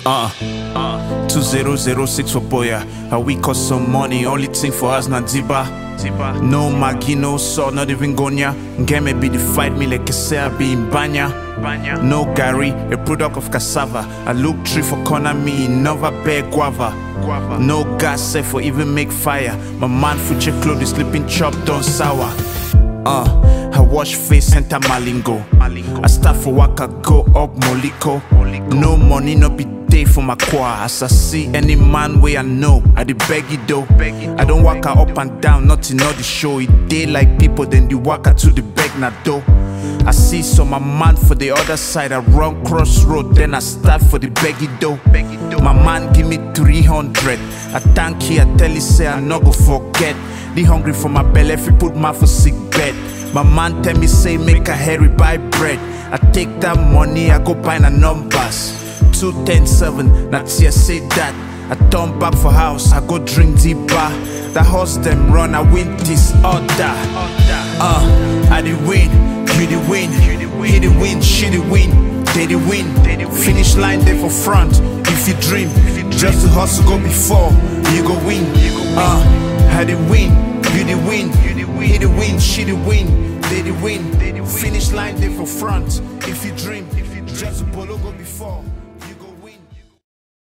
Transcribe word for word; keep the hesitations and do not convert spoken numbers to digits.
Uh, uh, two zero zero six for Boya. A week or some money, only thing for us na Ziba. No Maggi, no salt, not even Gonya. Game be the fight me like I say I be in Banya. No Gary, a product of cassava. I look tree for corner me, never bear guava. No gas set for even make fire. My man future clothes sleeping chopped on sour. Uh, I wash face, enter Malingo. I start for work, I go up Moliko. No money, no be day for my choir. As I see any man way I know, I dey beg it though. I don't walk her up and down, not in all the show. It day like people, then the walk her to the beg na dough. I see some a man for the other side, I run crossroad, then I start for the beggy dough. My man give me three hundred. I thank you, I tell you say I no go forget. The hungry for my belly, if you put my for sick bed. My man tell me say make a hurry buy bread. I take that money, I go buy the numbers. Two ten seven, not here say that. I turn back for house, I go drink the bar. The horse them run, I win this order. Uh, I the win, you the win, he the win, she the win, they the win. Finish line there for front. If you dream, just to hustle go before you go win. Uh, I the win, you the win, he the win, she the win, they the win. Finish line there for front. If you dream, just to go before.